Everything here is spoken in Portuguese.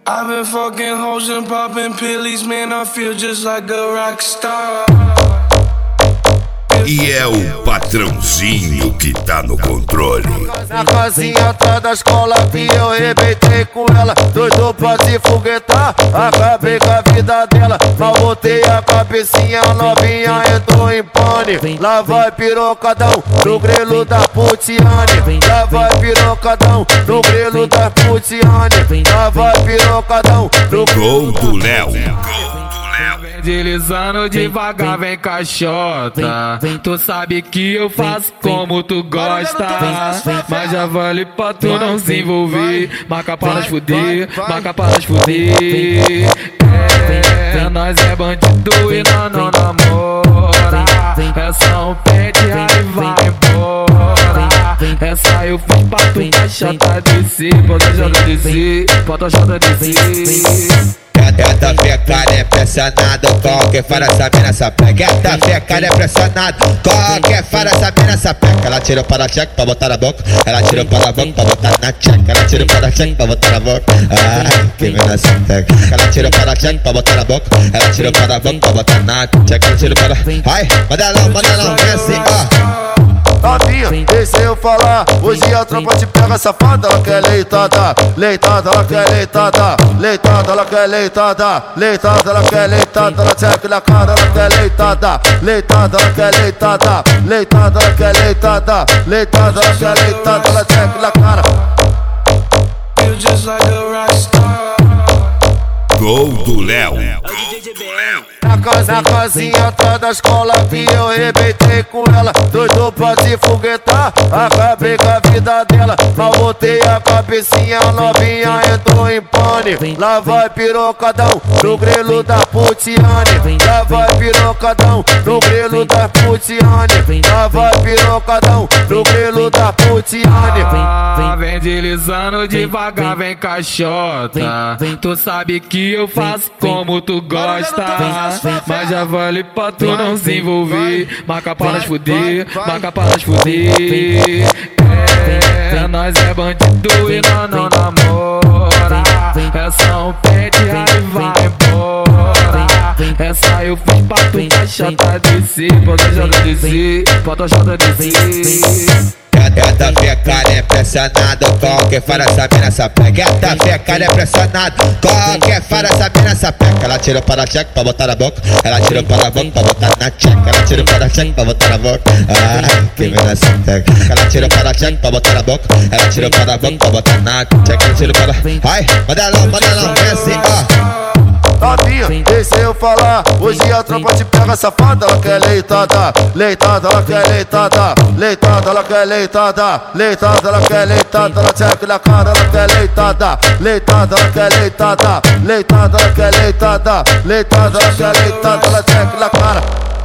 I've been fucking hoes and popping pillies, man, I feel just like a rock star. E é o patrãozinho que tá no controle. Na casinha atrás da escola que eu rebentei com ela, doido pra se foguetar, acabei com a vida dela. Mal botei a cabecinha, a novinha entrou em pane. Lá vai pirocadão no grelo da Putiane. Lá vai pirocadão no grelo da Putiane. Lá vai pirocadão no Gol do Léo. Vem deslizando devagar, vem caixota. Tu sabe que eu faço como tu gosta, mas já vale pra tu não se envolver. Marca para nós fuder, marca para nós fuder. É, nós é bandido e nós não namora. É só um pente, aí vai embora. Essa eu fiz pra tu caixota descer. Bota jota descer, bota jota descer. Essa fecada é pressionado, qualquer fora essa mina sapeca. Essa fecada é pressionado, qualquer fora essa mina sapeca. Ela tirou para a check pra botar na boca, ela tirou para a boca pra botar na check. Ela tirou para a check pra botar na boca, ai, que mina sapeca. Ela tirou para a check pra botar na boca, ela tirou para a boca pra botar na check. Ela tirou para, ai, manda não, vem assim, ó. Novinha, deixa eu falar. Hoje a tropa te pega safada. Ela quer leitada, leitada, ela quer leitada, leitada, ela quer leitada, leitada, ela quer leitada. Ela check na cara, ela quer leitada, leitada, ela quer leitada, leitada, ela quer leitada, leitada, ela quer leitada. Ela check na cara. Feel just like a rock star. Gol do Léo. Na casinha atrás da escola que eu rebentei com ela, doido pra se foguetar, acabei com a vida dela. Mal botei a cabecinha, a novinha entrou em pane. Lá vai pirocadão no grelo da Putiane. Lá vai pirocadão no grelo da Putiane. Lá vai pirocadão no grelo da Putiane. Vem deslizando devagar, vem caixota. Tu sabe que eu faço como tu gosta, mas já vale pra tu não se envolver. Marca para nós fuder, marca para nós fuder. É, nós é bandido e nós não namora. É só um pente, aí vai embora. Essa eu fiz pra tu caixota descer. Bota jota descer, bota jota descer. Essa fecada é pressionado, qualquer fora essa mina sapeca. Essa fecada é pressionado, qualquer fora essa mina sapeca. Ela tirou para a check pra botar na boca, ela tirou para a boca pra botar na check. Ela tirou para a check pra botar na boca, ai, que mina sapeca. Ela tirou para a check pra botar na boca, ela tirou para a boca pra botar na check. Ela tirou para, ai, manda não, vem assim, ó. Novinha, deixa eu falar. Hoje a tropa te pega safada. Ela quer leitada, leitada, ela quer leitada, leitada, ela quer leitada, leitada, ela quer leitada. Ela check na cara, ela quer leitada, leitada, ela quer leitada, leitada, ela quer leitada, leitada, ela quer leitada. Ela check na cara.